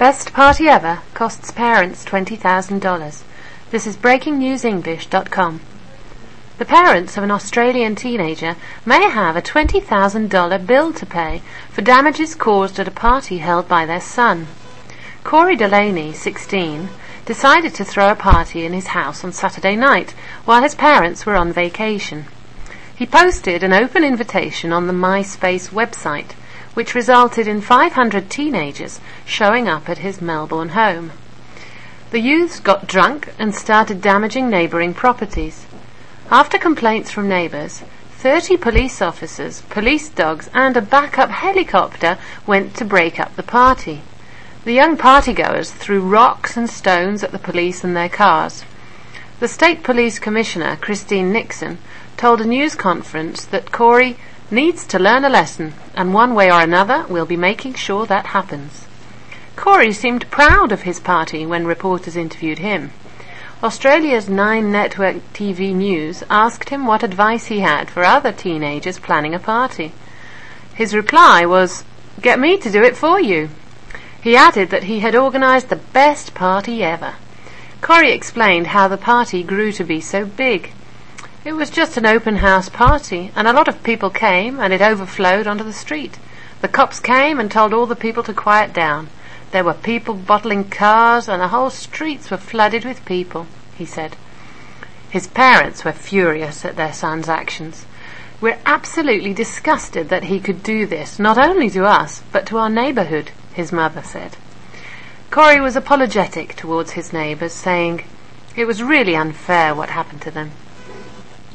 Best party ever costs parents $20,000. This is BreakingNewsEnglish.com. The parents of an Australian teenager may have a $20,000 bill to pay for damages caused at a party held by their son. Corey Delaney, 16, decided to throw a party in his house on Saturday night while his parents were on vacation. He posted an open invitation on the MySpace website, which resulted in 500 teenagers showing up at his Melbourne home. The youths got drunk and started damaging neighbouring properties. After complaints from neighbours, 30 police officers, police dogs and a backup helicopter went to break up the party. The young partygoers threw rocks and stones at the police and their cars. The State Police Commissioner, Christine Nixon, told a news conference that Corey needs to learn a lesson, and one way or another we'll be making sure that happens. Corey seemed proud of his party when reporters interviewed him. Australia's 9 Network TV News asked him what advice he had for other teenagers planning a party. His reply was, "Get me to do it for you." He added that he had organised the best party ever. Corey explained how the party grew to be so big. It was just an open house party, and a lot of people came, and it overflowed onto the street. The cops came and told all the people to quiet down. There were people bottling cars, and the whole streets were flooded with people, he said. His parents were furious at their son's actions. "We're absolutely disgusted that he could do this, not only to us, but to our neighbourhood," his mother said. Corey was apologetic towards his neighbours, saying, "It was really unfair what happened to them.